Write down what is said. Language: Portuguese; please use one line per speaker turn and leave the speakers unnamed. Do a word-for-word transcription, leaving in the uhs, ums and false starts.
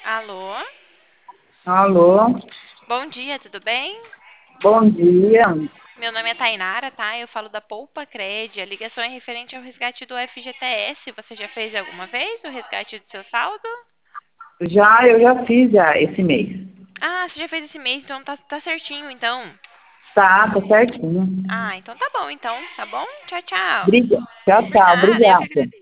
Alô?
Alô,
Bom dia, tudo bem?
bom dia.
Meu nome é Tainara, tá? Eu falo da Poupa Cred. A ligação é referente ao resgate do F G T S. Você já fez alguma vez o resgate do seu saldo?
Já, eu já fiz já esse mês.
Ah, você já fez esse mês, então tá, tá certinho, então.
Tá, tá certinho.
Ah, então tá bom, então, tá bom? Tchau, tchau.
Briga. Tchau,
Por
tchau.
nada, eu que
Obrigada.
agradeço.